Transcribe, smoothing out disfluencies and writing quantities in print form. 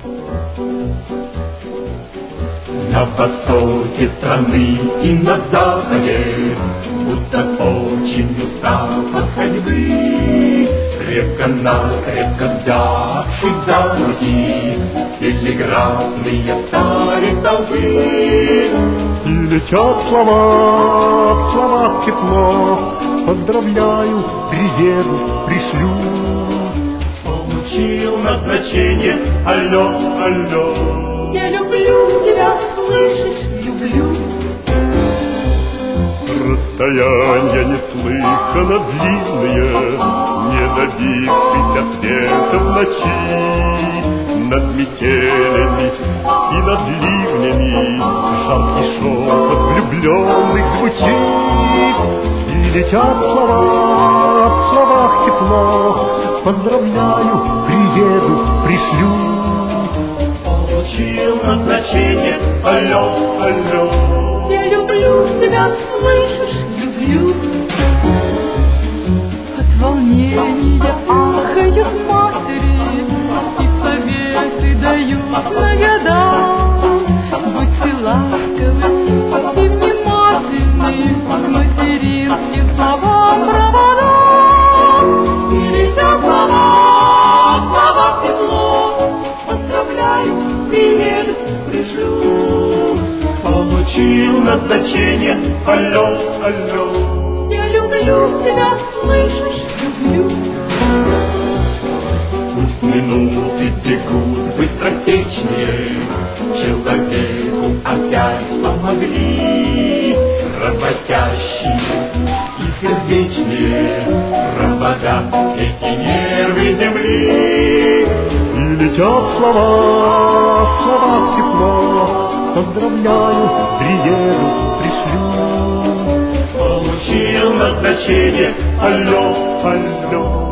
На востоке страны и на западе, будто очень устав от ходьбы, крепко взявшись за руки, телеграфные стали толпы. И летят слова, в словах тепло, поздравляю, приеду, пришлю. Получил назначение, алло, алло. Я люблю тебя, слышишь, люблю. Расстояния неслыханно длинные, не добившись ответа в ночи. Над метелями и над ливнями жаркий шепот влюбленных звучит. И летят слова, в словах тепло, поздравляю, приеду, пришлю. Получил назначение, алло, алло. Я люблю тебя, слышишь, люблю. От волнения ахают матери, и советы дают на года. Будьте ласковы и внимательны к материнским словам провода. И летят слова, в словах тепло, поздравляю, приеду, пришлю. Получил назначение, алло, алло. Я люблю тебя, слышишь, люблю. Пусть минуты бегут быстротечнее, человеку опять помогли. Работящие и сердечнее провода, эти нервы земли. И летят слова, в словах тепло, поздравляю, приеду, пришлю. Получил назначение, алло, алло.